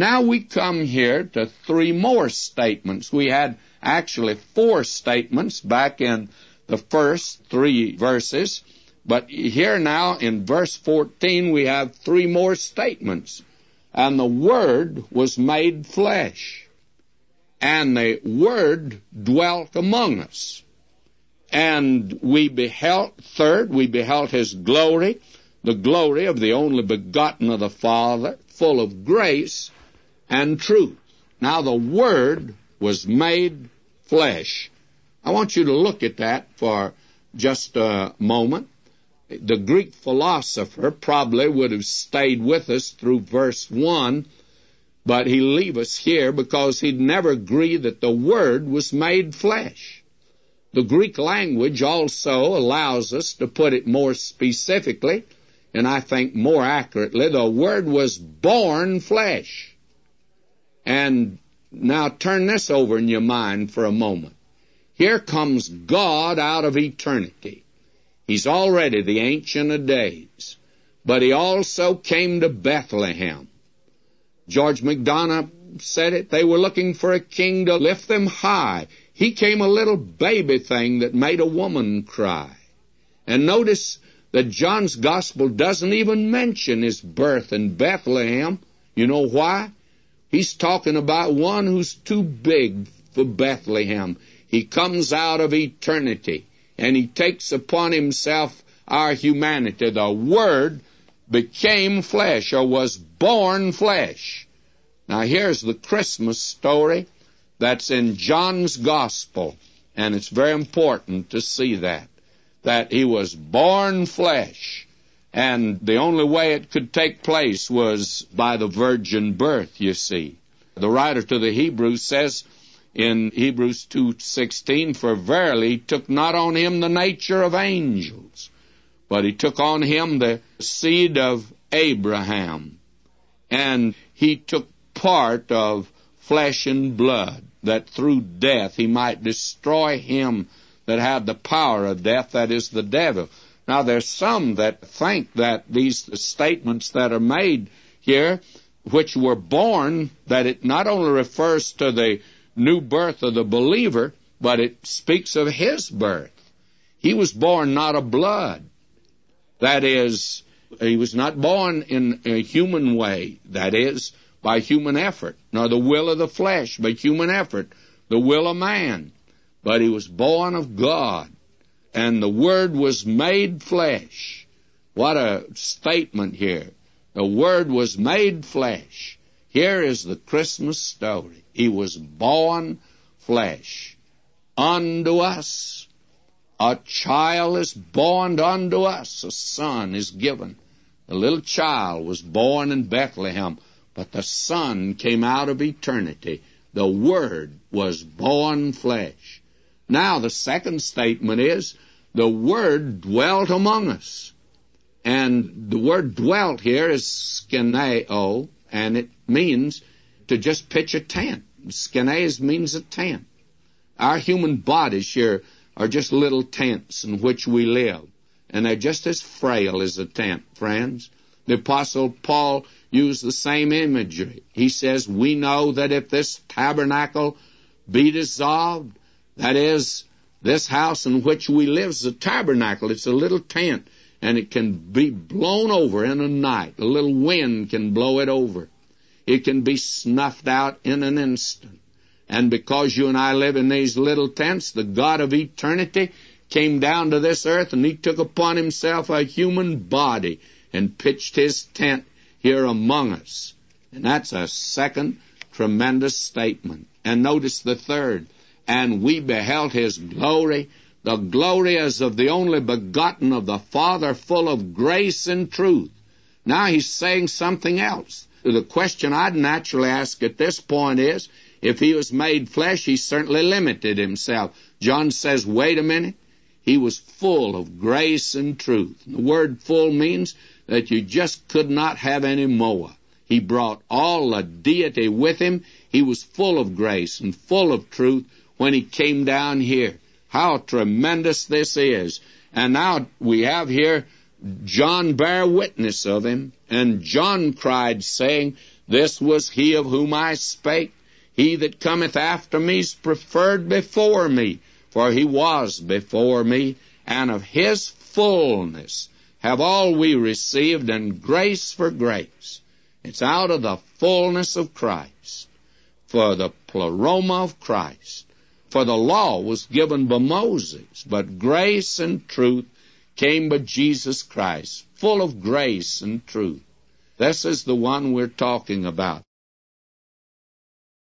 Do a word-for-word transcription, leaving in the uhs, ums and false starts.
Now we come here to three more statements. We had actually four statements back in the first three verses, but here now in verse fourteen we have three more statements. And the Word was made flesh, and the Word dwelt among us. And we beheld, third, we beheld His glory, the glory of the only begotten of the Father, full of grace and truth. Now the Word was made flesh. I want you to look at that for just a moment. The Greek philosopher probably would have stayed with us through verse one, but he leave us here because he'd never agree that the Word was made flesh. The Greek language also allows us to put it more specifically, and I think more accurately, the Word was born flesh. And now turn this over in your mind for a moment. Here comes God out of eternity. He's already the Ancient of Days, but He also came to Bethlehem. George MacDonough said it, they were looking for a king to lift them high. He came a little baby thing that made a woman cry. And notice that John's Gospel doesn't even mention His birth in Bethlehem. You know why? He's talking about one who's too big for Bethlehem. He comes out of eternity, and He takes upon Himself our humanity. The Word became flesh, or was born flesh. Now here's the Christmas story that's in John's Gospel, and it's very important to see that, that He was born flesh, and the only way it could take place was by the virgin birth, you see. The writer to the Hebrews says in Hebrews two sixteen, for verily He took not on Him the nature of angels, but He took on Him the seed of Abraham, and He took part of flesh and blood, that through death He might destroy him that had the power of death, that is the devil. Now there's some that think that these statements that are made here, which were born, that it not only refers to the new birth of the believer, but it speaks of his birth. He was born not of blood. That is, he was not born in a human way, that is, by human effort, nor the will of the flesh, but human effort, the will of man. But he was born of God, and the Word was made flesh. What a statement here. The Word was made flesh. Here is the Christmas story. He was born flesh. Unto us a child is born, unto us a son is given. The little child was born in Bethlehem, but the Son came out of eternity. The Word was born flesh. Now the second statement is, the Word dwelt among us. And the word dwelt here is skeneo, and it means to just pitch a tent. Skenes means a tent. Our human bodies here are just little tents in which we live, and they're just as frail as a tent, friends. The Apostle Paul used the same imagery. He says, we know that if this tabernacle be dissolved, that is, this house in which we live is a tabernacle. It's a little tent, and it can be blown over in a night. A little wind can blow it over. It can be snuffed out in an instant. And because you and I live in these little tents, the God of eternity came down to this earth, and He took upon Himself a human body and pitched His tent here among us. And that's a second tremendous statement. And notice the third. And we beheld His glory. The glory as of the only begotten of the Father, full of grace and truth. Now He's saying something else. The question I'd naturally ask at this point is, if He was made flesh, He certainly limited Himself. John says, wait a minute. He was full of grace and truth. The word full means that you just could not have any more. He brought all the deity with Him. He was full of grace and full of truth when He came down here. How tremendous this is. And now we have here John bear witness of Him, and John cried, saying, This was he of whom I spake. He that cometh after me is preferred before me, for he was before me, and of his fullness have all we received, and grace for grace. It's out of the fullness of Christ, for the pleroma of Christ. For the law was given by Moses, but grace and truth came by Jesus Christ, full of grace and truth. This is the one we're talking about.